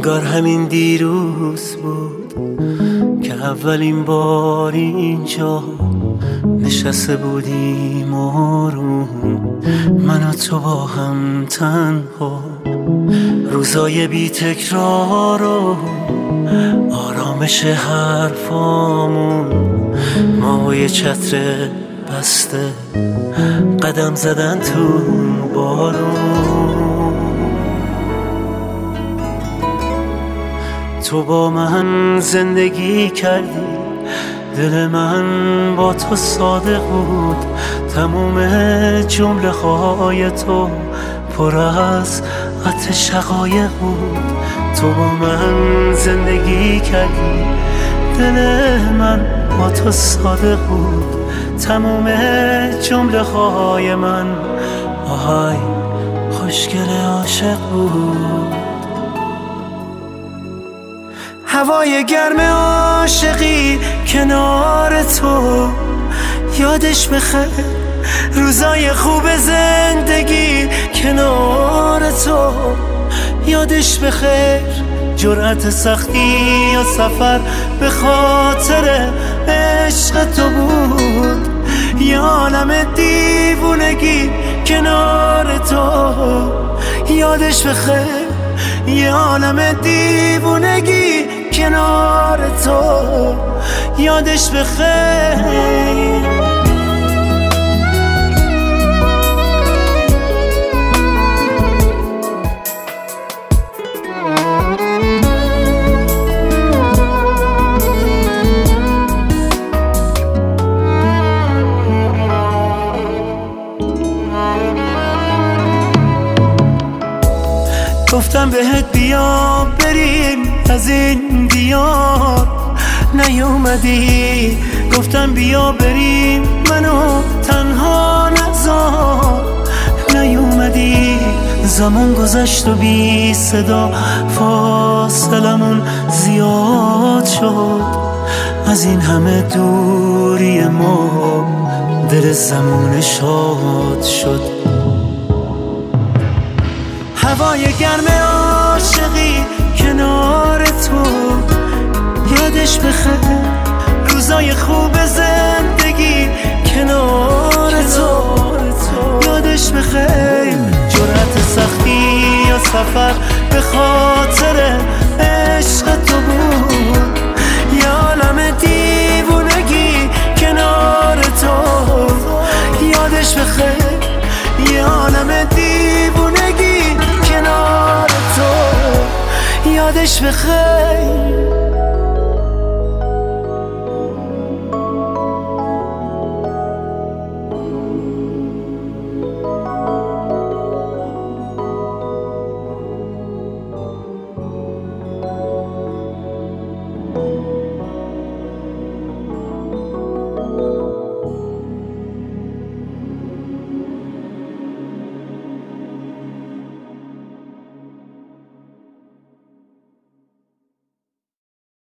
انگار همین دیروز بود که اولین بار اینجا نشسته بودیم آروم، من و تو با هم تنها، روزای بی تکرار و آرامش حرفامون، ما و یه چتر بسته قدم زدن تو بارون. تو با من زندگی کردی، دل من با تو صادق بود، تموم جمله های تو پر از عطر شقایق بود. تو با من زندگی کردی، دل من با تو صادق بود، تموم جمله های من آهای خوشگل عاشق بود. هوای گرم عاشقی کنار تو، یادش بخیر روزای خوب زندگی کنار تو، یادش بخیر جرأت سختی یا سفر به خاطر عشق تو بود، یه عالم دیوونگی کنار تو، یادش بخیر یه عالم دیوونگی کنار تو، یادش بخیر. گفتم بهت بیا بریم از این دیار، نیومدی. گفتم بیا بریم منو تنها نذار، نیومدی. زمان گذشت و بی صدا فاصلمون زیاد شد، از این همه دوری ما دل زمان شاد شد. هوای گرم عاشقی کنار تو، یادش بخیر روزای خوب زندگی کنار تو، یادش بخیر جرأت سختی یا سفر به خاطر عشق تو بود، یه عالم دیوونگی کنار تو، یادش بخیر یه عالم دیوونگی کنار تو، یادش بخیر.